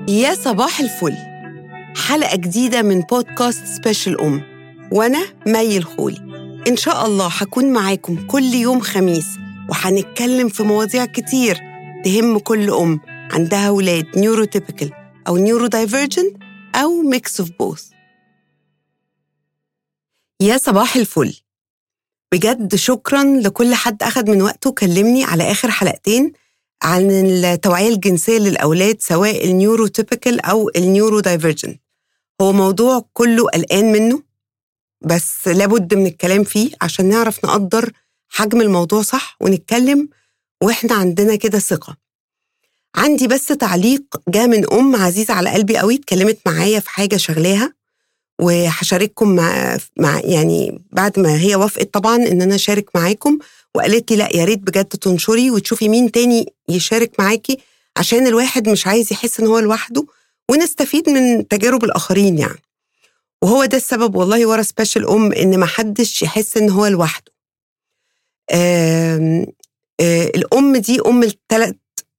يا صباح الفل. حلقة جديدة من بودكاست سبيشال وأنا مي الخولي. إن شاء الله هكون معاكم كل يوم خميس، وهنتكلم في مواضيع كتير تهم كل عندها ولاد نيوروتيبيكال أو نيورو دايفرجنت أو ميكس اوف بوث. يا صباح الفل، بجد شكراً لكل حد أخد من وقته كلمني على آخر حلقتين عن التوعية الجنسية للأولاد، سواء النيوروتيبيكال أو النيورو دايفرجنت. هو موضوع كله قلقان منه، بس لابد من الكلام فيه عشان نعرف نقدر حجم الموضوع صح ونتكلم وإحنا عندنا كده ثقة. عندي بس تعليق جاء من عزيزة على قلبي قوي، اتكلمت معايا في حاجة شغلاها، وهشارككم مع يعني بعد ما هي وافقت طبعا ان انا اشارك معاكم، وقالت لي لا يا ريت بجد تنشري وتشوفي مين تاني يشارك معاكي، عشان الواحد مش عايز يحس ان هو لوحده ونستفيد من تجارب الاخرين يعني. وهو ده السبب والله ورا سبيشال ان ما حدش يحس ان هو لوحده. الام دي الثلاث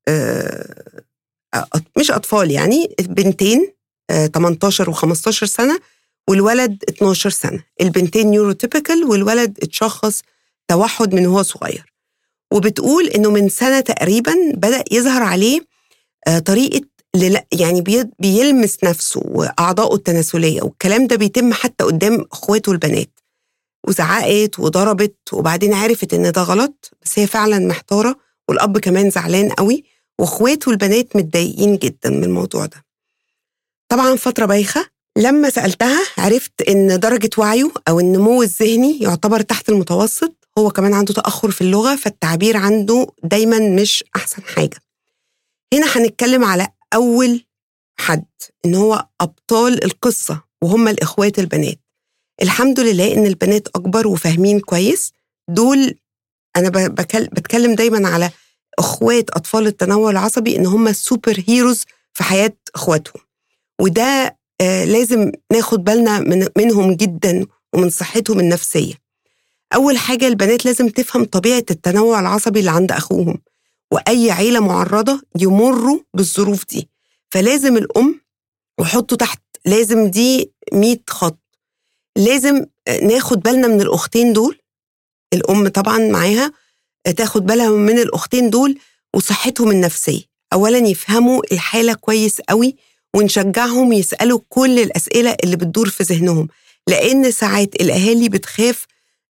مش اطفال، يعني بنتين 18 و15 سنة، والولد 12 سنة. البنتين نيوروتيبيكال والولد اتشخص توحد من هو صغير. وبتقول إنه من سنة تقريبا بدأ يظهر عليه طريقة يعني بيلمس نفسه وأعضاؤه التناسلية، والكلام ده بيتم حتى قدام أخواته البنات، وزعقت وضربت، وبعدين عرفت إن ده غلط، بس هي فعلا محتارة، والأب كمان زعلان قوي، وأخواته البنات متضايقين جدا من الموضوع ده. طبعا فترة بايخة. لما سألتها عرفت إن درجة وعيه أو النمو الذهني يعتبر تحت المتوسط، هو كمان عنده تأخر في اللغة، فالتعبير عنده دايما مش أحسن حاجة. هنا هنتكلم على أول حد، إن هو أبطال القصة، وهم الإخوات البنات. الحمد لله إن البنات أكبر وفاهمين كويس. دول أنا بتكلم دايما على أخوات أطفال التنوع العصبي، إن هم السوبر هيروز في حياة أخواتهم، وده لازم ناخد بالنا منهم جدا ومن صحتهم النفسية. أول حاجة، البنات لازم تفهم طبيعة التنوع العصبي اللي عند أخوهم، وأي عيلة معرضة يمروا بالظروف دي، فلازم الأم، وحطوا تحت لازم دي 100 خط، لازم ناخد بالنا من الأختين دول. الأم طبعا معاها تاخد بالها من الأختين دول وصحتهم النفسية. أولا يفهموا الحالة كويس قوي، ونشجعهم يسألوا كل الأسئلة اللي بتدور في ذهنهم، لأن ساعات الأهالي بتخاف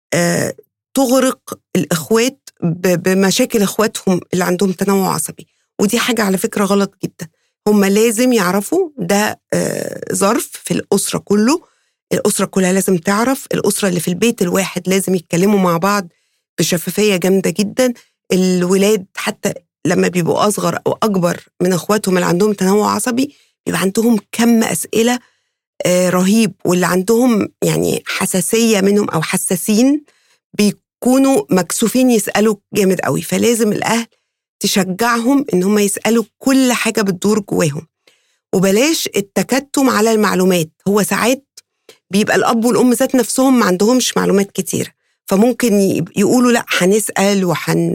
تغرق الإخوات بمشاكل إخواتهم اللي عندهم تنوع عصبي، ودي حاجة على فكرة غلط جدا. هم لازم يعرفوا ده ظرف في الأسرة كله، الأسرة كلها لازم تعرف، الأسرة اللي في البيت الواحد لازم يتكلموا مع بعض بشفافية جامدة جدا. الولاد حتى لما بيبقوا أصغر أو أكبر من أخواتهم اللي عندهم تنوع عصبي، بيبقى عندهم كم أسئلة رهيب، واللي عندهم يعني حساسية منهم أو حساسين بيكونوا مكسوفين يسألوا جامد قوي. فلازم الأهل تشجعهم إن هم يسألوا كل حاجة بتدور جواهم، وبلاش التكتم على المعلومات. هو ساعات بيبقى الأب والأم ذات نفسهم ما عندهمش معلومات كتير، فممكن يقولوا لا هنسأل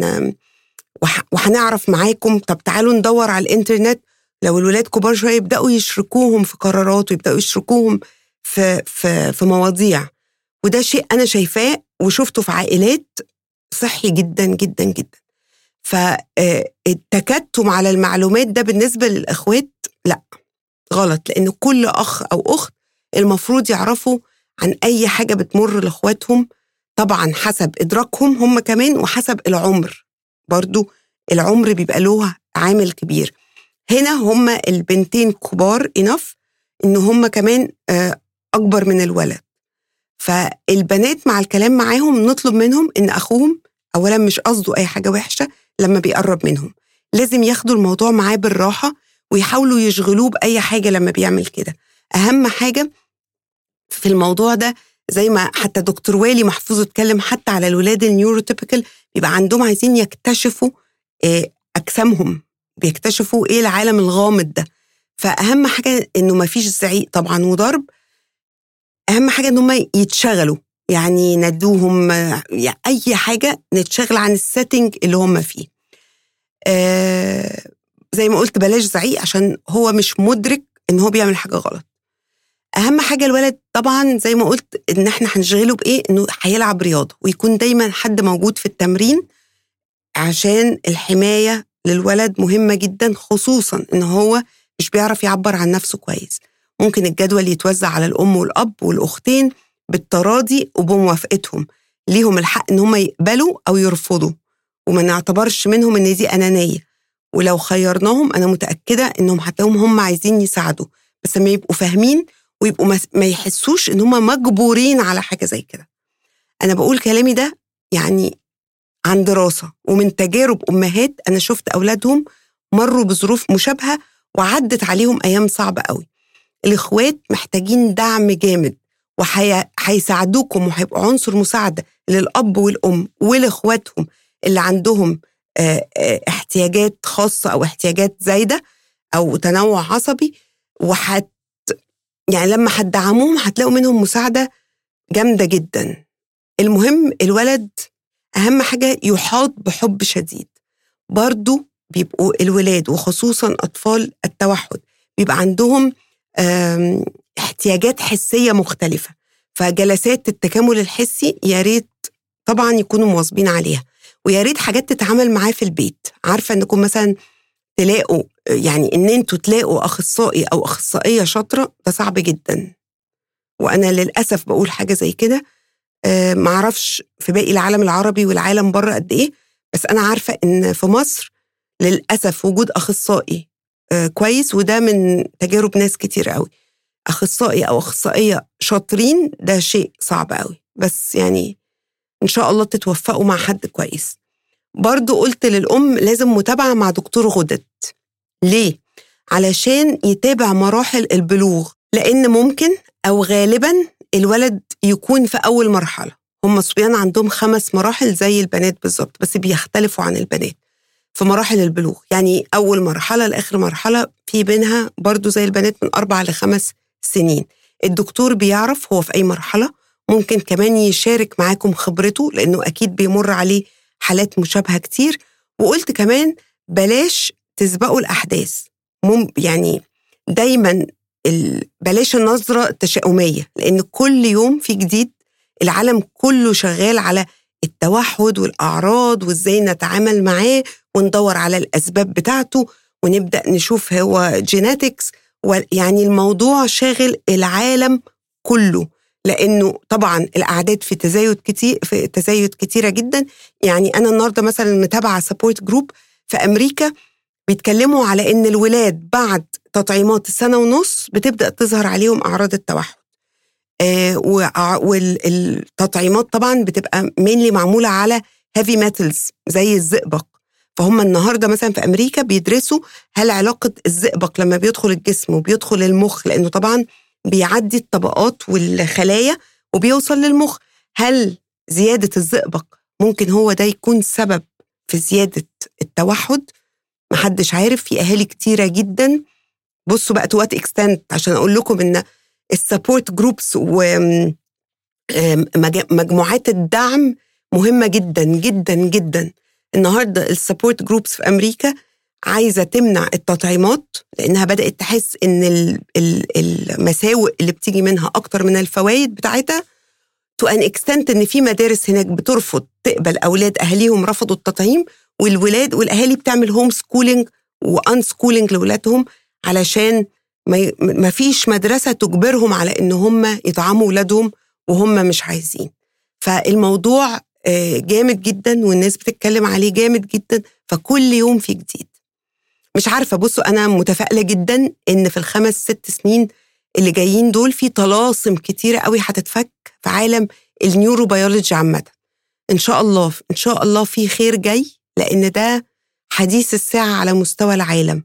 وهنعرف معاكم، طب تعالوا ندور على الإنترنت. لو الولاد كبار شوية يبدأوا يشركوهم في قرارات، ويبدأوا يشركوهم في مواضيع، وده شيء أنا شايفاه وشفته في عائلات صحي جدا جدا جدا. فالتكتم على المعلومات ده بالنسبة للأخوات لا، غلط، لأن كل أخ أو أخت المفروض يعرفوا عن أي حاجة بتمر لأخواتهم، طبعا حسب إدراكهم هم كمان، وحسب العمر برضو، العمر بيبقى له عامل كبير. هنا هم البنتين كبار إنف إن هم كمان أكبر من الولد، فالبنات مع الكلام معاهم نطلب منهم إن أخوهم أولا مش قصده أي حاجة وحشة لما بيقرب منهم، لازم ياخدوا الموضوع معاه بالراحة، ويحاولوا يشغلوه بأي حاجة لما بيعمل كده. أهم حاجة في الموضوع ده، زي ما حتى دكتور والي محفوظ اتكلم حتى على الولاد النيوروتيبيكال، بيبقى عندهم عايزين يكتشفوا أجسامهم، بيكتشفوا إيه العالم الغامض ده. فأهم حاجة إنه ما فيش زعيق طبعا وضرب، أهم حاجة إنهم يتشغلوا، يعني ندوهم أي حاجة نتشغل عن السيتنج اللي هم فيه. زي ما قلت بلاش زعيق عشان هو مش مدرك ان هو بيعمل حاجة غلط. اهم حاجة الولد طبعا زي ما قلت ان احنا هنشغله بايه، انه هيلعب رياضة ويكون دايما حد موجود في التمرين، عشان الحماية للولد مهمة جدا، خصوصا ان هو مش بيعرف يعبر عن نفسه كويس. ممكن الجدول يتوزع على الأم والأب والأختين بالتراضي وبموافقتهم، ليهم الحق ان هم يقبلوا أو يرفضوا، وما نعتبرش منهم ان دي أنانية. ولو خيرناهم أنا متأكدة انهم هتلاقيهم هم عايزين يساعدوا، بس ما يبقوا فاهمين ويبقوا ما يحسوش ان هم مجبورين على حاجة زي كده. أنا بقول كلامي ده يعني عن دراسة ومن تجارب أمهات أنا شفت أولادهم مروا بظروف مشابهة وعدت عليهم أيام صعبة قوي. الإخوات محتاجين دعم جامد، وهيساعدوكم وهيبقوا عنصر مساعدة للأب والأم ولإخواتهم اللي عندهم احتياجات خاصة أو احتياجات زايدة أو تنوع عصبي. يعني لما هتدعموهم هتلاقوا منهم مساعدة جامدة جدا. المهم الولد أهم حاجة يحاط بحب شديد. برضو بيبقوا الولاد وخصوصا أطفال التوحد بيبقى عندهم احتياجات حسية مختلفة، فجلسات التكامل الحسي يا ريت طبعا يكونوا مواظبين عليها، ويا ريت حاجات تتعامل معاه في البيت. عارفة انكم مثلا تلاقوا يعني ان انتوا تلاقوا أخصائي أو أخصائية شاطرة، ده صعب جدا، وأنا للأسف بقول حاجة زي كده. معرفش في باقي العالم العربي والعالم بره قد ايه، بس انا عارفة ان في مصر للأسف وجود أخصائي كويس، وده من تجارب ناس كتير قوي. أخصائي أو أخصائية شاطرين ده شيء صعب قوي، بس يعني إن شاء الله تتوفقوا مع حد كويس. برضو قلت للأم لازم متابعة مع دكتور غدد. ليه؟ علشان يتابع مراحل البلوغ، لأن ممكن أو غالبا الولد يكون في أول مرحلة. هم الصبيان عندهم 5 مراحل زي البنات بالظبط، بس بيختلفوا عن البنات في مراحل البلوغ. يعني أول مرحلة لآخر مرحلة في بينها برضو زي البنات من 4 ل5 سنين. الدكتور بيعرف هو في أي مرحلة، ممكن كمان يشارك معاكم خبرته لأنه أكيد بيمر عليه حالات مشابهة كتير. وقلت كمان بلاش تسبقوا الأحداث، يعني دايما بلاش النظرة التشاؤمية، لأن كل يوم في جديد. العالم كله شغال على التوحد والأعراض وإزاي نتعامل معاه وندور على الأسباب بتاعته ونبدأ نشوف هو جيناتكس، يعني الموضوع شاغل العالم كله، لأنه طبعا الأعداد في تزايد كتيرة جدا. يعني أنا النهاردة مثلا متابعة سبورت جروب في أمريكا بيتكلموا على إن الولاد بعد تطعيمات 1.5 سنة بتبدأ تظهر عليهم أعراض التوحد. والتطعيمات طبعا بتبقى mainly معمولة على heavy metals زي الزئبق. فهم النهاردة مثلا في أمريكا بيدرسوا هل علاقة الزئبق لما بيدخل الجسم وبيدخل المخ، لأنه طبعا بيعدي الطبقات والخلايا وبيوصل للمخ، هل زيادة الزئبق ممكن هو ده يكون سبب في زيادة التوحد؟ محدش عارف. في أهالي كتيرة جدا. بصوا بقى تو وات اكستنت عشان أقول لكم إن السبورت جروبس ومجموعات الدعم مهمة جدا جدا جدا. النهاردة السبورت جروبس في أمريكا عايزة تمنع التطعيمات لأنها بدأت تحس إن المساوئ اللي بتيجي منها أكتر من الفوائد بتاعتها، تو أن اكستنت إن في مدارس هناك بترفض تقبل أولاد أهاليهم رفضوا التطعيم، والولاد والأهالي بتعمل هوم سكولينج وأن سكولينج لولادهم علشان ما فيش مدرسة تجبرهم على إن هم يطعموا ولادهم وهم مش عايزين. فالموضوع جامد جدا والناس بتتكلم عليه جامد جدا، فكل يوم في جديد. مش عارفة، بصوا أنا متفائلة جدا إن في ال5-6 سنين اللي جايين دول في طلاسم كتيرة قوي هتتفك في عالم النيوروبيولوجي عامة. إن شاء الله إن شاء الله في خير جاي، لأن ده حديث الساعة على مستوى العالم،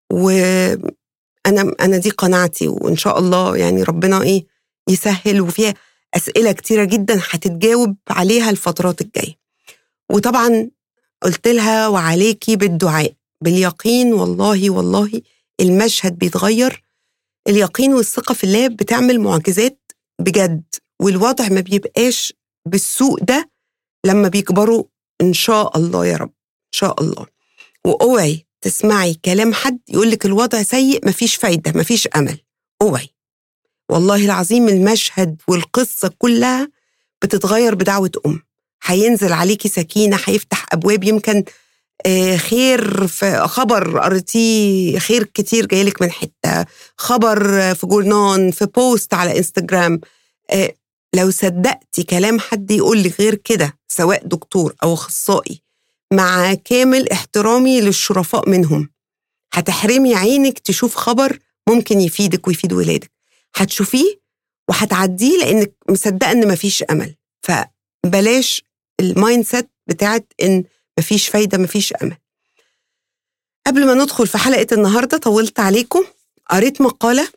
وأنا دي قناعتي. وإن شاء الله يعني ربنا يسهل، وفيها أسئلة كتيرة جدا هتتجاوب عليها الفترات الجاية. وطبعا قلت لها وعليكي بالدعاء باليقين، والله والله المشهد بيتغير. اليقين والثقة في الله بتعمل معجزات بجد، والوضع ما بيبقاش بالسوء ده لما بيكبروا إن شاء الله يا رب إن شاء الله. وأوعي تسمعي كلام حد يقولك الوضع سيء، مفيش فايدة، مفيش أمل، اوعي. والله العظيم المشهد والقصة كلها بتتغير بدعوة هينزل عليكي سكينة، هيفتح أبواب، يمكن خير، في خبر قريتيه، خير كتير جايلك من حتة، خبر في جورنان، في بوست على انستجرام. لو صدقتي كلام حد يقولك غير كده، سواء دكتور أو أخصائي، مع كامل احترامي للشرفاء منهم، هتحرمي عينك تشوف خبر ممكن يفيدك ويفيد ولادك. هتشوفيه وهتعديه لأنك مصدقة إن مفيش أمل. فبلاش المايند سيت بتاعت إن مفيش فايدة، مفيش أمل. قبل ما ندخل في حلقة النهاردة، طولت عليكم، قريت مقالة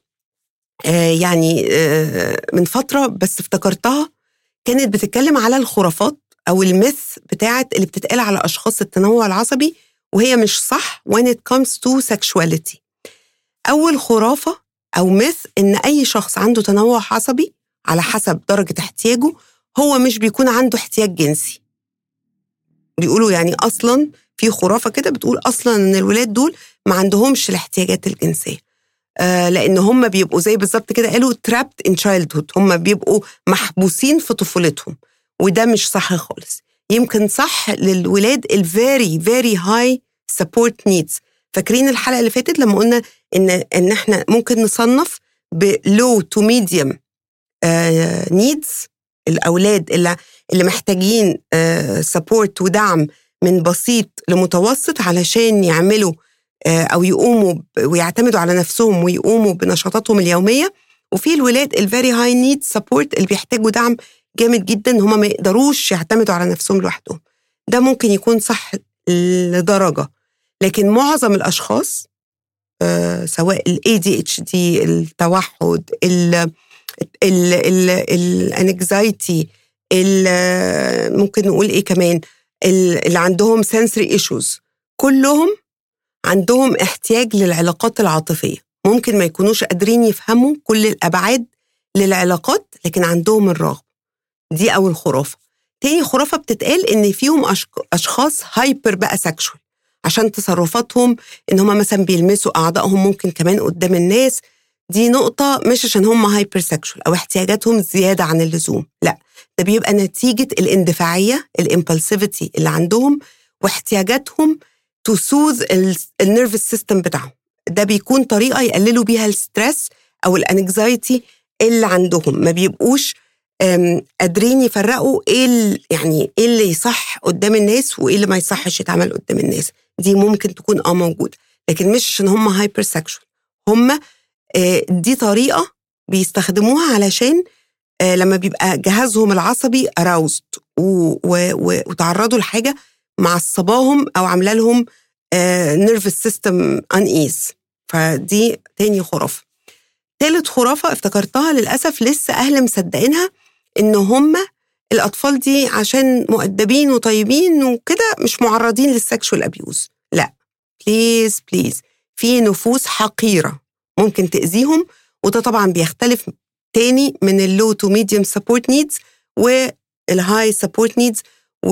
من فترة بس افتكرتها، كانت بتتكلم على الخرافات أو الميث بتاعت اللي بتتقال على أشخاص التنوع العصبي، وهي مش صح when it comes to sexuality. أول خرافة أو ميث إن أي شخص عنده تنوع عصبي على حسب درجة احتياجه هو مش بيكون عنده احتياج جنسي. بيقولوا يعني أصلاً في خرافة كده بتقول أصلاً إن الولاد دول ما عندهمش الاحتياجات الجنسية، لأن هم بيبقوا زي بالظبط كده، قالوا trapped in childhood، هم بيبقوا محبوسين في طفولتهم، وده مش صح خالص. يمكن صح للولاد very very high support needs. فاكرين الحلقة اللي فاتت لما قلنا إن إحنا ممكن نصنف ب low to medium needs، الأولاد اللي محتاجين support ودعم من بسيط لمتوسط علشان يعملوا أو يقوموا ويعتمدوا على نفسهم ويقوموا بنشاطاتهم اليومية. وفي الولاد الفيري هاي نيد سبورت اللي بيحتاجوا دعم جامد جدا، هم ما يقدروش يعتمدوا على نفسهم لوحدهم. ده ممكن يكون صح لدرجة، لكن معظم الأشخاص سواء ال ADHD، التوحد، الانكزايتي، ممكن نقول إيه كمان، اللي عندهم sensory issues، كلهم عندهم احتياج للعلاقات العاطفية. ممكن ما يكونوش قادرين يفهموا كل الأبعاد للعلاقات، لكن عندهم الرغبة. دي أول خرافة. تاني خرافة بتتقال إن فيهم أشخاص هايبر بقى سكشوال، عشان تصرفاتهم إن هم مثلا بيلمسوا أعضائهم ممكن كمان قدام الناس. دي نقطة مش عشان هم هايبر سكشوال أو احتياجاتهم زيادة عن اللزوم، لا، ده بيبقى نتيجة الاندفاعية، الامبلسيفيتي اللي عندهم، واحتياجاتهم to soothe النيرفس سيستم بتاعهم. ده بيكون طريقة يقللوا بيها الستريس أو الانكزايتي اللي عندهم. ما بيبقوش قادرين يفرقوا يعني ايه اللي يصح قدام الناس وايه اللي ما يصحش يتعمل قدام الناس. دي ممكن تكون موجودة، لكن مش عشان هم هايبر سكشوال. هم دي طريقة بيستخدموها علشان لما بيبقى جهازهم العصبي aroused وتعرضوا لحاجة معصباهم أو عاملة لهم nervous system unease. فدي تاني خرافة. تالت خرافة افتكرتها للأسف لسه أهل مصدقينها، إن هم الأطفال دي عشان مؤدبين وطيبين وكده مش معرضين للسكشوال أبيوز. لا، بليز بليز، في نفوس حقيرة ممكن تأذيهم، وده طبعا بيختلف تاني من اللو تو ميديوم سبورت نيدز والهاي سبورت نيدز.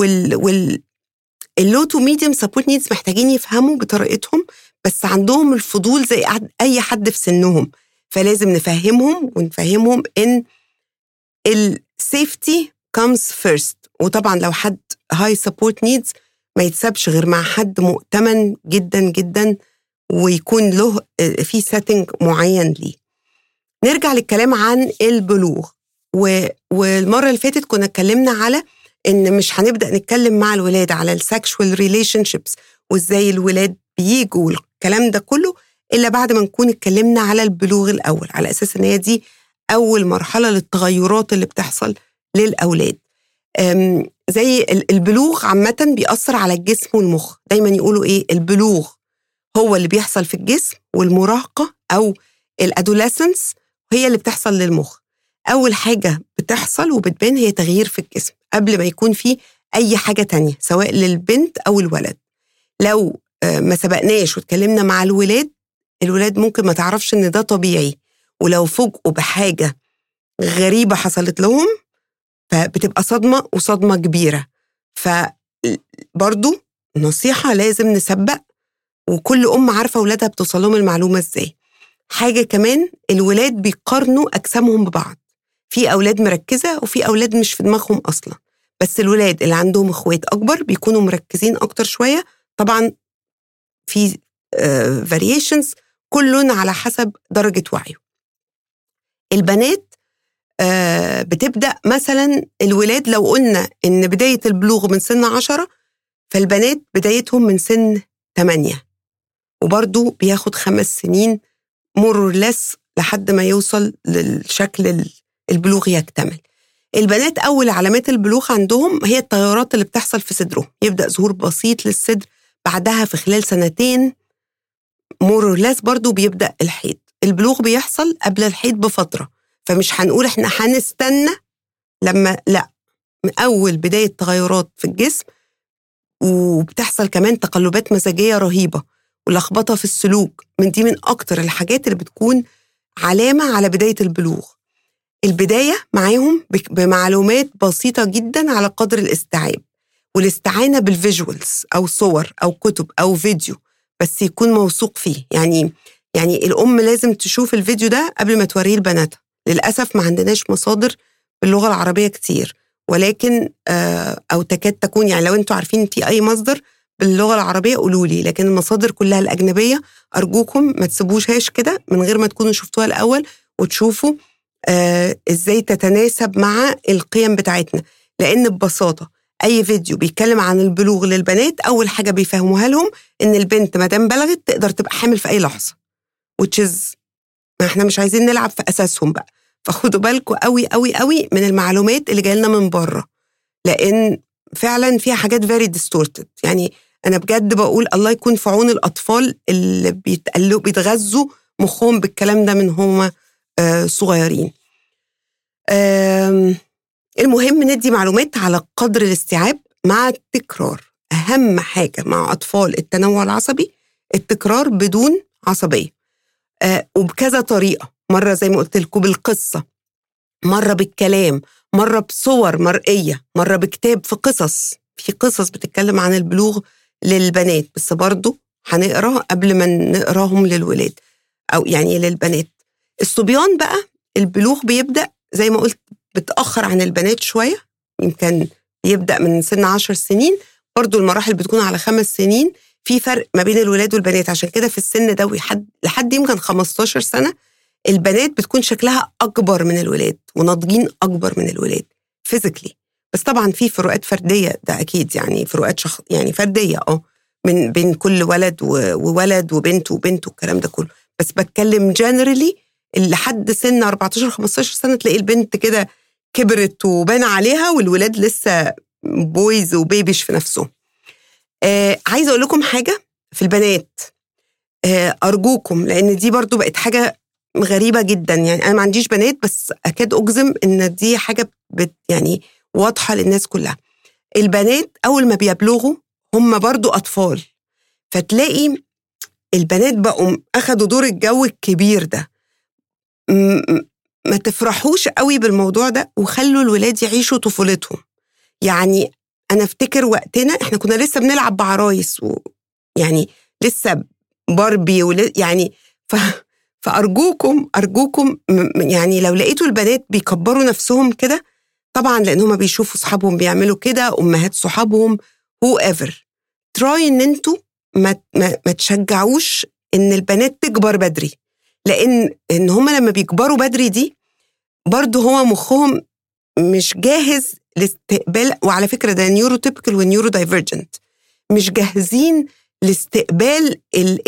اللو تو ميديوم سبورت نيدز محتاجين يفهموا بطريقتهم، بس عندهم الفضول زي أي حد في سنهم، فلازم نفهمهم ونفهمهم إن السيفتي comes first. وطبعا لو حد هاي سبورت نيدز ما يتسابش غير مع حد مؤتمن جدا جدا ويكون له في سيتنج معين ليه. نرجع للكلام عن البلوغ. والمرة اللي فاتت كنا اتكلمنا على إن مش هنبدأ نتكلم مع الولاد على السكشوال ريليشن شيبس وإزاي الولاد بيجوا والكلام ده كله إلا بعد ما نكون اتكلمنا على البلوغ الأول، على أساس إن هي دي أول مرحلة للتغيرات اللي بتحصل للأولاد. زي البلوغ عامة بيأثر على الجسم والمخ. دايما يقولوا إيه، البلوغ هو اللي بيحصل في الجسم، والمراهقة أو الأدوليسنس هي اللي بتحصل للمخ. أول حاجة بتحصل وبتبان هي تغيير في الجسم قبل ما يكون فيه أي حاجة تانية، سواء للبنت أو الولد. لو ما سبقناش واتكلمنا مع الولاد ممكن ما تعرفش إن ده طبيعي، ولو فوجئوا بحاجة غريبة حصلت لهم فبتبقى صدمة وصدمة كبيرة. فبرضو نصيحة، لازم نسبق وكل عارفة ولادها بتوصل لهم المعلومة ازاي. حاجة كمان، الولاد بيقارنوا أجسامهم ببعض، في أولاد مركزة وفي أولاد مش في دماغهم أصلا، بس الولاد اللي عندهم اخوات أكبر بيكونوا مركزين أكتر شوية. طبعا في variations كلنا على حسب درجة وعيه. البنات بتبدأ مثلا، الولاد لو قلنا إن بداية البلوغ من سن 10، فالبنات بدايتهم من سن 8، وبرضو بياخد 5 سنين more or less لحد ما يوصل للشكل البلوغ يكتمل. البنات أول علامات البلوغ عندهم هي التغيرات اللي بتحصل في صدرهم، يبدأ ظهور بسيط للصدر، بعدها في خلال 2 more or less برضو بيبدأ الحيض. البلوغ بيحصل قبل الحيض بفترة، فمش هنقول احنا هنستنى لما، لا، من أول بداية تغيرات في الجسم. وبتحصل كمان تقلبات مزاجية رهيبة ولخبطة في السلوك، من أكتر الحاجات اللي بتكون علامة على بداية البلوغ. البداية معاهم بمعلومات بسيطة جدا على قدر الاستيعاب، والاستعانة بالفيجوالز أو صور أو كتب أو فيديو، بس يكون موثوق فيه. يعني الأم لازم تشوف الفيديو ده قبل ما توريه لبناتها. للأسف ما عندناش مصادر باللغة العربية كتير، ولكن أو تكاد تكون، يعني لو أنتوا عارفين في أي مصدر باللغة العربية قولولي، لكن المصادر كلها الأجنبية أرجوكم ما تسيبوهاش كده من غير ما تكونوا شفتوها الأول وتشوفوا إزاي تتناسب مع القيم بتاعتنا. لأن ببساطة أي فيديو بيتكلم عن البلوغ للبنات، أول حاجة بيفهموها لهم إن البنت مادام بلغت تقدر تبقى حامل في أي لحظة، which is ما احنا مش عايزين نلعب في أساسهم بقى. فخدوا بالكم قوي قوي قوي من المعلومات اللي جايلنا من بره، لأن فعلا فيها حاجات very distorted. يعني أنا بجد بقول الله يكون في عون الأطفال اللي بيتغذوا مخهم بالكلام ده من هم صغيرين. المهم ندي معلومات على قدر الاستيعاب مع التكرار. أهم حاجة مع أطفال التنوع العصبي التكرار بدون عصبية، وبكذا طريقة، مرة زي ما قلت لكم بالقصة، مرة بالكلام، مرة بصور مرئية، مرة بكتاب، في قصص بتتكلم عن البلوغ للبنات، بس برضو هنقرأ قبل ما نقراهم للولاد أو يعني للبنات. الصبيان بقى البلوغ بيبدأ زي ما قلت بتأخر عن البنات شوية، يمكن يبدأ من سن 10 سنين، برضو المراحل بتكون على 5 سنين. في فرق ما بين الولاد والبنات، عشان كده في السن ده لحد يمكن 15 سنة البنات بتكون شكلها أكبر من الولاد وناضجين أكبر من الولاد فيزيكلي. بس طبعا في فروقات فردية، ده أكيد، يعني فروقات يعني فردية من بين كل ولد وولد وبنت وبنت والكلام ده كله. بس بتكلم جنرالي لحد سن 14-15 سنة تلاقي البنت كده كبرت وبان عليها، والولاد لسه بويز وبيبيش في نفسهم. عايزة أقول لكم حاجة في البنات، أرجوكم، لأن دي برضو بقت حاجة غريبة جدا. يعني أنا ما عنديش بنات، بس أكاد أجزم إن دي حاجة يعني واضحة للناس كلها. البنات أول ما بيبلغوا هم برضو أطفال، فتلاقي البنات بقوا أخدوا دور الجو الكبير ده. ما تفرحوش قوي بالموضوع ده، وخلوا الولاد يعيشوا طفولتهم. يعني أنا أفتكر وقتنا إحنا كنا لسه بنلعب بعرايس، يعني لسه باربي يعني فأرجوكم يعني لو لقيتوا البنات بيكبروا نفسهم كده، طبعا لأن هما بيشوفوا صحابهم بيعملوا كده، أمهات صحابهم whoever، تراي إن انتوا ما تشجعوش إن البنات تكبر بدري، لأن هما لما بيكبروا بدري دي برضو هو مخهم مش جاهز لاستقبال. وعلى فكرة ده نيوروتيبيكال ونيورو دايفرجنت، مش جاهزين لاستقبال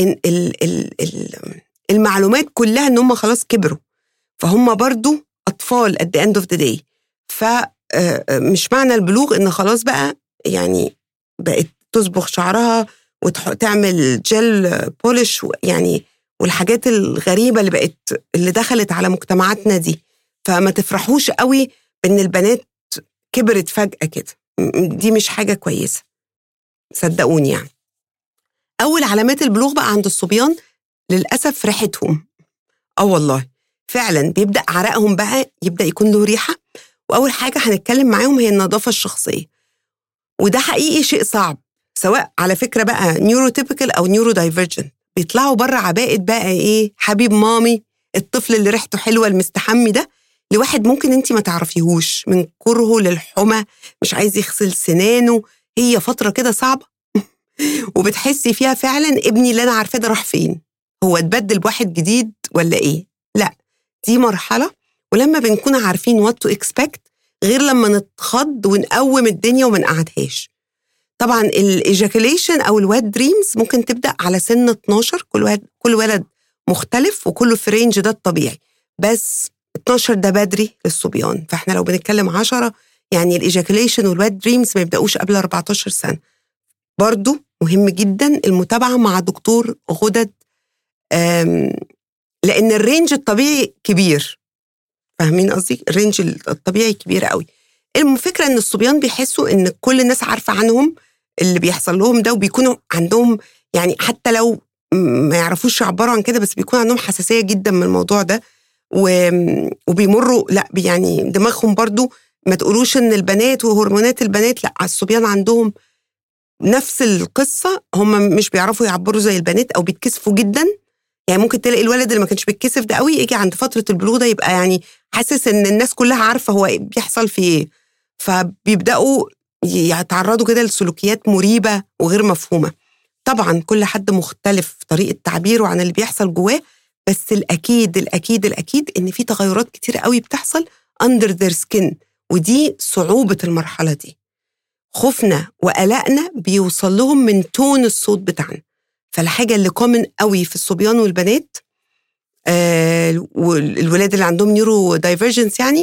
المعلومات كلها، ان هم خلاص كبروا، فهم برضو أطفال at the end of the day. فمش معنى البلوغ ان خلاص بقى يعني بقت تصبغ شعرها وتعمل جل بولش، يعني والحاجات الغريبة اللي دخلت على مجتمعاتنا دي. فما تفرحوش قوي بان البنات كبرت فجأة كده، دي مش حاجة كويسة صدقوني. يعني أول علامات البلوغ بقى عند الصبيان للأسف ريحتهم. والله فعلا بيبدأ عرقهم بقى يبدأ يكون له ريحة. وأول حاجة هنتكلم معاهم هي النظافة الشخصية، وده حقيقي شيء صعب، سواء على فكرة بقى نيوروتيبيكال أو نيورو دايفرجنت، بيطلعوا بره عباءة بقى إيه، حبيب مامي، الطفل اللي ريحته حلوة المستحمي ده، لواحد ممكن انتي ما تعرفيهوش من كرهه للحمى، مش عايز يغسل سنانه. هي فترة كده صعبة وبتحسي فيها فعلا ابني اللي أنا عارفاه ده راح فين، هو اتبدل بواحد جديد ولا إيه؟ لا، دي مرحلة، ولما بنكون عارفين what to expect غير لما نتخض ونقوم الدنيا وما نقعدهاش. طبعا الايجاكوليشن او الواد دريمز ممكن تبدا على سن 12، كل ولد مختلف وكله في رينج ده الطبيعي، بس 12 ده بدري للصبيان. فاحنا لو بنتكلم 10 يعني الايجاكوليشن والواد دريمز ما يبداوش قبل 14 سنه. برضو مهم جدا المتابعه مع دكتور غدد، لان الرينج الطبيعي كبير، فاهمين قصدي؟ الرينج الطبيعي كبير قوي. الفكره ان الصبيان بيحسوا ان كل الناس عارفه عنهم اللي بيحصل لهم ده، وبيكونوا عندهم يعني حتى لو ما يعرفوش يعبروا عن كده، بس بيكون عندهم حساسيه جدا من الموضوع ده، وبيمروا لا يعني دماغهم برضو ما تقولوش ان البنات وهرمونات البنات، لا، الصبيان عندهم نفس القصه، هم مش بيعرفوا يعبروا زي البنات او بيتكسفوا جدا. يعني ممكن تلاقي الولد اللي ما كانش بيتكسف ده قوي يجي عند فتره البلوغ ده يبقى يعني حاسس ان الناس كلها عارفه هو بيحصل في ايه، فبيبداوا يتعرضوا كده لسلوكيات مريبه وغير مفهومه. طبعا كل حد مختلف في طريقه تعبيره عن اللي بيحصل جواه، بس الاكيد الاكيد الاكيد ان في تغيرات كتير قوي بتحصل under their skin، ودي صعوبه المرحله دي. خوفنا وقلقنا بيوصل لهم من تون الصوت بتاعنا. فالحاجه اللي كومن قوي في الصبيان والبنات والولاد اللي عندهم نيورو دايفرجنس يعني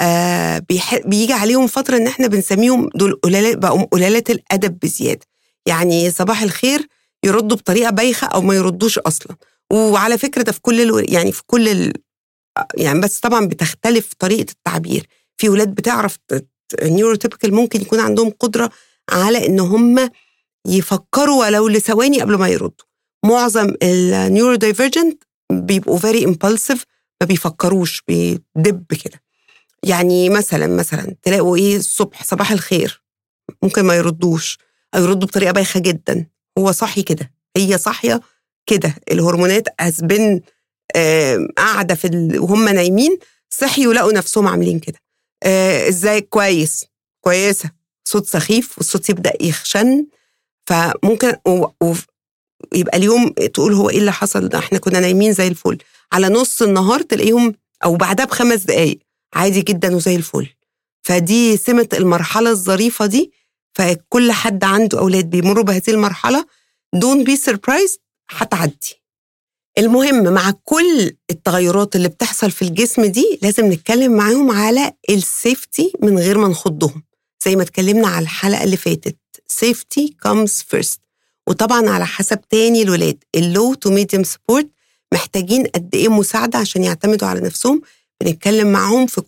بيجي عليهم فتره ان احنا بنسميهم دول بقوا قلالات الادب بزياده، يعني صباح الخير يردوا بطريقه بايخه او ما يردوش اصلا. وعلى فكره ده في كل يعني في كل يعني، بس طبعا بتختلف طريقه التعبير. في ولاد بتعرف نيوروتيبيكال ممكن يكون عندهم قدره على ان هم يفكروا ولو لثواني قبل ما يردوا. معظم النيورو دايفرجنت بيبقوا very impulsive، ما بيفكروش، بيدب كده. يعني مثلا تلاقوا ايه الصبح صباح الخير ممكن ما يردوش او يردوا بطريقه بايخه جدا، هو صاحي كده، هي صاحيه كده، الهرمونات أسبن قاعده وهم نايمين صحيوا ولقوا نفسهم عاملين كده. ازاي؟ كويسه، صوت سخيف والصوت يبدا يخشن، فممكن يبقى اليوم تقول هو ايه اللي حصل ده، احنا كنا نايمين زي الفل، على نص النهار تلاقيهم او بعدها ب5 دقايق عادي جدا وزي الفل. فدي سمة المرحلة الظريفة دي، فكل حد عنده أولاد بيمروا بهذه المرحلة don't be surprised، هتعدي. المهم مع كل التغيرات اللي بتحصل في الجسم دي لازم نتكلم معاهم على السيفتي من غير ما نخضهم، زي ما اتكلمنا على الحلقة اللي فاتت، safety comes first. وطبعا على حسب تاني الولاد اللو تو ميديوم سبورت محتاجين قد ايه مساعدة عشان يعتمدوا على نفسهم. بنتكلم معهم في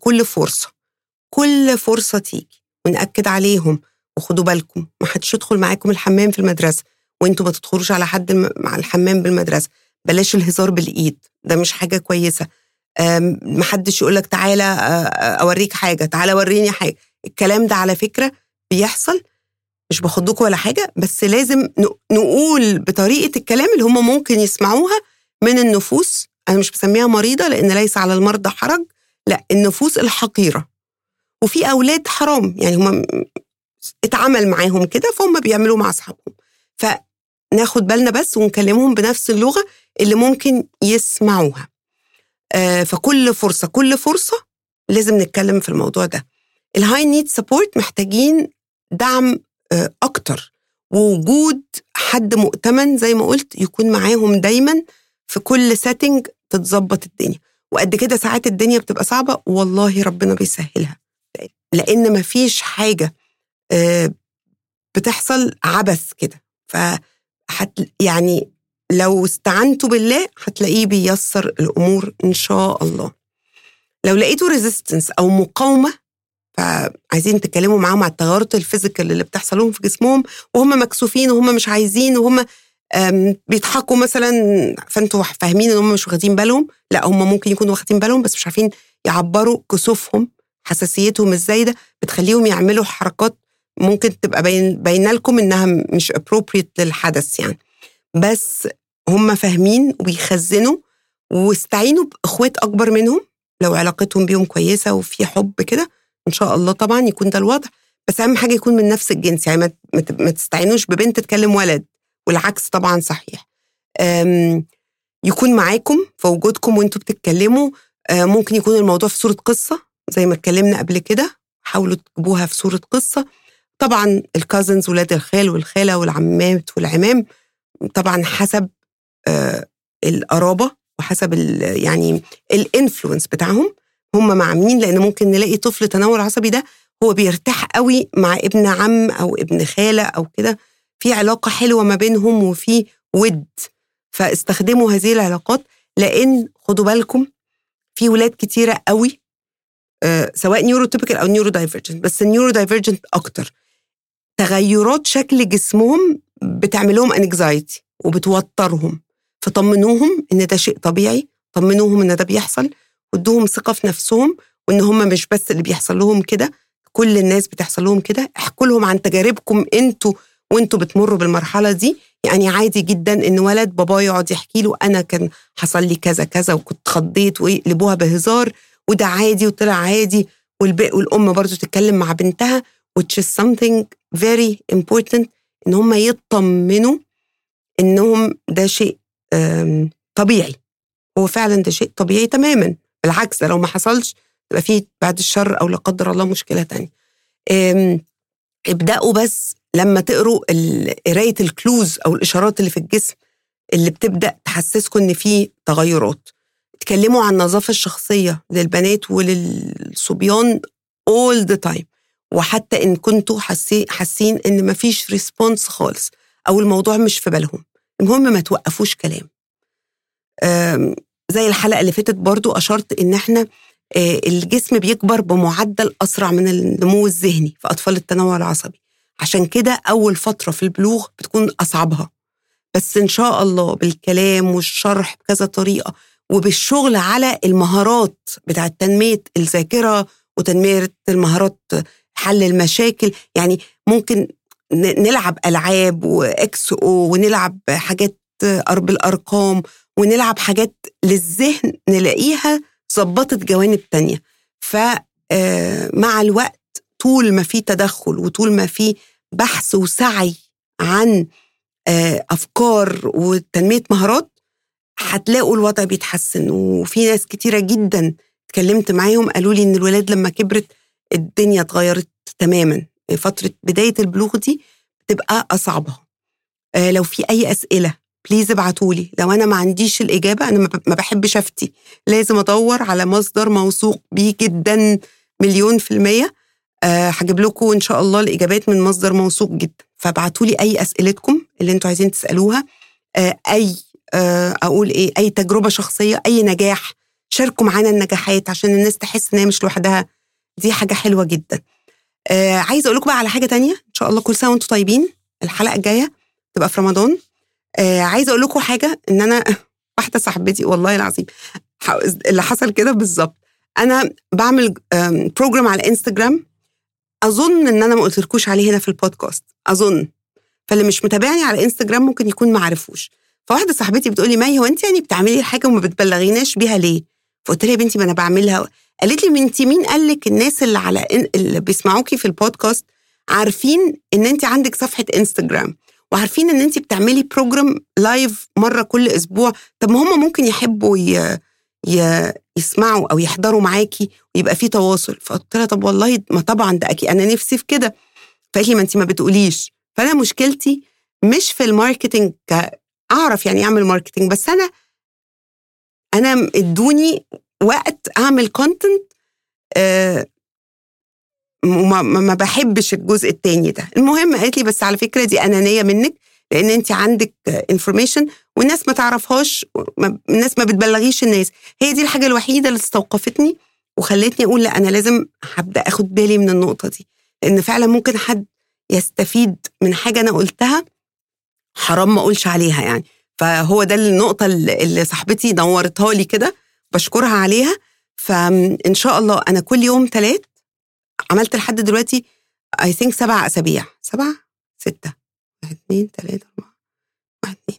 كل فرصة تيجي ونأكد عليهم، وخدوا بالكم ما حدش يدخل معاكم الحمام في المدرسة وانتوا ما تدخلوش على حد مع الحمام بالمدرسة، بلاش الهزار بالإيد، ده مش حاجة كويسة. ما حدش يقولك تعالى أوريك حاجة، تعالى وريني حاجة. الكلام ده على فكرة بيحصل، مش باخدوكوا ولا حاجة، بس لازم نقول بطريقة الكلام اللي هم ممكن يسمعوها من النفوس. أنا مش بسميها مريضة لأن ليس على المرضى حرج، لا، النفوس الحقيرة. وفي أولاد حرام يعني هم اتعامل معاهم كده فهم بيعملوا مع أصحابهم، فناخد بالنا بس ونكلمهم بنفس اللغة اللي ممكن يسمعوها. فكل فرصة لازم نتكلم في الموضوع ده. الهاي نيد سبورت محتاجين دعم أكتر، ووجود حد مؤتمن زي ما قلت يكون معاهم دايما في كل سيتنج تتظبط الدنيا. وقد كده ساعات الدنيا بتبقى صعبة والله ربنا بيسهلها، لأن مفيش حاجة بتحصل عبث كده. يعني لو استعنتوا بالله هتلاقيه بيسر الأمور إن شاء الله. لو لقيتوا ريزيستنس أو مقاومة فعايزين تتكلموا معاهم على التغيرات الفيزيكال اللي بتحصل لهم في جسمهم وهم مكسوفين وهم مش عايزين وهم بيضحكوا مثلا، فانتوا فاهمين ان هم مش واخدين بالهم، لا هم ممكن يكونوا واخدين بالهم بس مش عارفين يعبروا كسوفهم. حساسيتهم الزايده بتخليهم يعملوا حركات ممكن تبقى باينه لكم انها مش appropriate للحدث يعني، بس هم فاهمين وبيخزنوا، واستعينوا باخوات اكبر منهم لو علاقتهم بيهم كويسه وفي حب كده، ان شاء الله طبعا يكون ده الوضع. بس اهم حاجه يكون من نفس الجنس، يعني ما تستعينوش ببنت تكلم ولد، والعكس طبعا صحيح. يكون معاكم في وجودكم وانتوا بتتكلموا. ممكن يكون الموضوع في صورة قصة زي ما اتكلمنا قبل كده، حاولوا تجيبوها في صورة قصة. طبعا الكازنز، ولاد الخال والخالة والعمات والعمام، طبعا حسب القرابة وحسب يعني الانفلونس بتاعهم، هم مع مين، لأن ممكن نلاقي طفل تنوع عصبي ده هو بيرتاح قوي مع ابن عم أو ابن خالة أو كده، في علاقة حلوة ما بينهم وفي ود، فاستخدموا هذه العلاقات. لأن خدوا بالكم في ولاد كتيرة قوي سواء نيوروتيبيكال أو نيورو دايفرجنت، بس النيورو دايفرجنت أكتر، تغيرات شكل جسمهم بتعملهم انكزايتي وبتوترهم، فطمنوهم إن ده شيء طبيعي، طمنوهم إن ده بيحصل، وادوهم ثقة في نفسهم، وإن هم مش بس اللي بيحصل لهم كده، كل الناس بتحصل لهم كده. احكوا لهم عن تجاربكم انتوا وانتوا بتمروا بالمرحلة دي. يعني عادي جدا ان ولد بابا يقعد يحكي له انا كان حصل لي كذا كذا وكنت خضيت، ويقلبوها بهزار، وده عادي وطلع عادي. والام برضو تتكلم مع بنتها which is something very important، ان هم يطمنوا انهم ده شيء طبيعي. هو فعلا ده شيء طبيعي تماما، بالعكس لو ما حصلش يبقى فيه بعد الشر او لا قدر الله مشكلة تانية. ابدأوا بس لما تقروا قراية الكلوز أو الإشارات اللي في الجسم اللي بتبدأ تحسسكم إن في تغيرات. اتكلموا عن النظافة الشخصية للبنات وللصبيان all the time، وحتى إن كنتوا حاسين إن مفيش ريسبونس خالص أو الموضوع مش في بالهم، المهم ما توقفوش كلام. زي الحلقة اللي فاتت برضو أشرت إن إحنا الجسم بيكبر بمعدل أسرع من النمو الذهني في أطفال التنوع العصبي، عشان كده أول فترة في البلوغ بتكون أصعبها. بس إن شاء الله بالكلام والشرح بكذا طريقة وبالشغل على المهارات بتاعة تنمية الذاكرة وتنمية المهارات حل المشاكل، يعني ممكن نلعب ألعاب وإكس أو، ونلعب حاجات بالأرقام، ونلعب حاجات للذهن نلاقيها ظبطت جوانب تانية. فمع الوقت طول ما في تدخل وطول ما في بحث وسعي عن أفكار وتنمية مهارات هتلاقوا الوضع بيتحسن. وفي ناس كتيرة جدا اتكلمت معاهم قالوا لي إن الولاد لما كبرت الدنيا اتغيرت تماما. فترة بداية البلوغ دي بتبقى أصعبها. لو في أي أسئلة بليز ابعتولي. لو أنا ما عنديش الإجابة، أنا ما بحبش أفتي، لازم أدور على مصدر موثوق بيه جدا 100%. هجيب لكم إن شاء الله الإجابات من مصدر موثوق جدا. فابعتولي أي أسئلتكم اللي أنتوا عايزين تسألوها، أي تجربة شخصية، أي نجاح، شاركوا معانا النجاحات عشان الناس تحس إن هي مش لوحدها. دي حاجة حلوة جدا. عايزة أقول لكم بقى على حاجة تانية. إن شاء الله كل سنة وأنتوا طيبين. الحلقة الجاية تبقى في رمضان. عايزة أقول لكم حاجة، إن أنا واحدة صاحبتي والله العظيم اللي حصل كده بالظبط. أنا بعمل بروجرام على انستجرام، أظن إن أنا ما قلتلكوش عليه هنا في البودكاست، أظن، فاللي مش متابعني على انستجرام ممكن يكون ما عرفوش. فواحدة صاحبتي بتقولي ماي، هو أنت يعني بتعملي الحاجة وما بتبلغيناش بيها ليه؟ فقلت لها يا بنتي ما أنا بعملها. قالت لي أنت مين قالك الناس اللي بيسمعوكي في البودكاست عارفين إن أنت عندك صفحة انستجرام، وعارفين إن أنت بتعملي بروجرام لايف مرة كل أسبوع، طب ما هم ممكن يحبوا يسمعوا أو يحضروا معاكي ويبقى في تواصل. فقلت لها طب والله ما طبعا ده أكيد أنا نفسي في كده. فقالت لي ما أنت ما بتقوليش. فأنا مشكلتي مش في الماركتينج، أعرف يعني أعمل ماركتينج، بس أنا ادوني وقت أعمل كونتنت، ما بحبش الجزء التاني ده. المهم قالت لي بس على فكرة دي أنانية منك، لأن أنت عندك انفورميشن والناس ما تعرفهاش، الناس ما بتبلغيش الناس. هي دي الحاجة الوحيدة اللي استوقفتني وخلتني أقول لا، أنا لازم هبدأ أخد بالي من النقطة دي، لأن فعلا ممكن حد يستفيد من حاجة أنا قلتها، حرام ما أقولش عليها يعني. فهو ده النقطة اللي صاحبتي نورتها لي كده، بشكرها عليها. فإن شاء الله أنا كل يوم 3 عملت لحد دلوقتي I think 7 أسابيع 7 6 1 2 3 4 1 2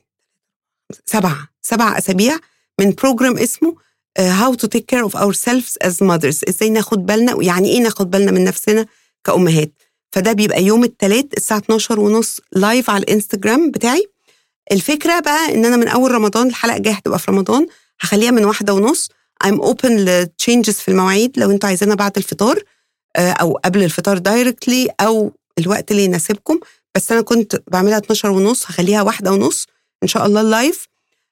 7 أسابيع من بروجرام اسمه How to take care of ourselves as mothers. ازاي ناخد بالنا، ويعني ايه ناخد بالنا من نفسنا كأمهات. فده بيبقى يوم الثلاث الساعة 12:30 لايف على الانستجرام بتاعي. الفكرة بقى ان انا من اول رمضان، الحلقة الجاية هتبقى في رمضان، هخليها من 1:30. I'm open لتشينجز في المواعيد لو انتوا عايزينها بعد الفطار او قبل الفطار دايركتلي او الوقت اللي يناسبكم. بس انا كنت بعملها 12:30، هخليها 1:30 ان شاء الله لايف.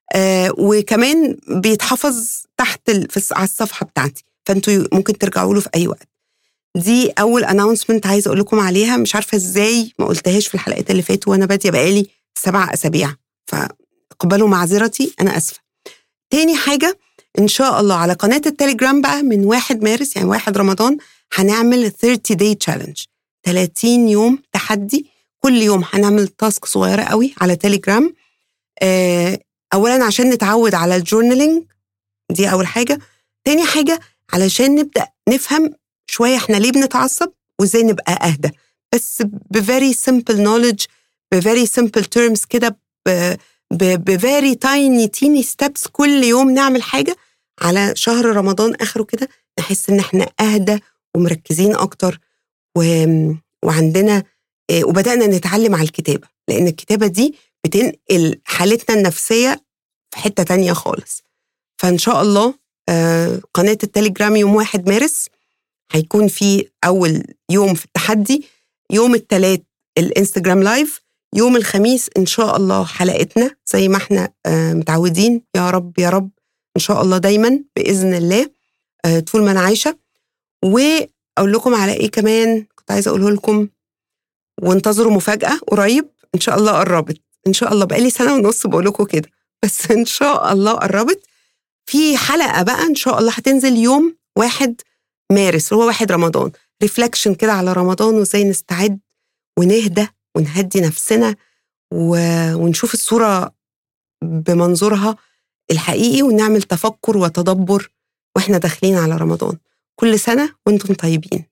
وكمان بيتحفظ تحت على الصفحة بتاعتي، فانتوا ممكن ترجعوا له في اي وقت. دي اول اناونسمنت عايزه اقول لكم عليها، مش عارفه ازاي ما قلتهاش في الحلقات اللي فاتوا وانا باديه بقالي 7 أسابيع، فاقبلوا معذرتي، انا اسفه. تاني حاجه، ان شاء الله على قناه التليجرام بقى من 1 مارس يعني 1 رمضان هنعمل 30 day challenge، 30 يوم تحدي. كل يوم هنعمل تاسك صغيره قوي على تليجرام. اولا عشان نتعود على الجورنالينج، دي اول حاجه. تاني حاجه علشان نبدا نفهم شويه احنا ليه بنتعصب وازاي نبقى اهدى، بس بفيري سمبل نوليدج، بفيري سمبل تيرمز كده، بفيري تايني تيني ستيبس. كل يوم نعمل حاجه على شهر رمضان اخره كده نحس ان احنا اهدى ومركزين اكتر وعندنا وبدانا نتعلم على الكتابه، لان الكتابه دي بتنقل حالتنا النفسيه في حته تانية خالص. فان شاء الله قناه التليجرام يوم 1 مارس هيكون في أول يوم في التحدي، يوم الثلاث الانستجرام لايف، يوم الخميس إن شاء الله حلقتنا زي ما احنا متعودين. يا رب يا رب إن شاء الله دايما بإذن الله طول ما أنا عايشة. وأقول لكم على إيه كمان كنت عايزة أقوله لكم، وانتظروا مفاجأة قريب إن شاء الله قربت. إن شاء الله بقالي 1.5 سنة بقول لكم كده، بس إن شاء الله قربت. في حلقة بقى إن شاء الله هتنزل يوم 1 مارس هو 1 رمضان، ريفلكشن كده على رمضان وازاي نستعد ونهدى ونهدي نفسنا ونشوف الصورة بمنظورها الحقيقي، ونعمل تفكر وتدبر واحنا داخلين على رمضان. كل سنة وانتم طيبين.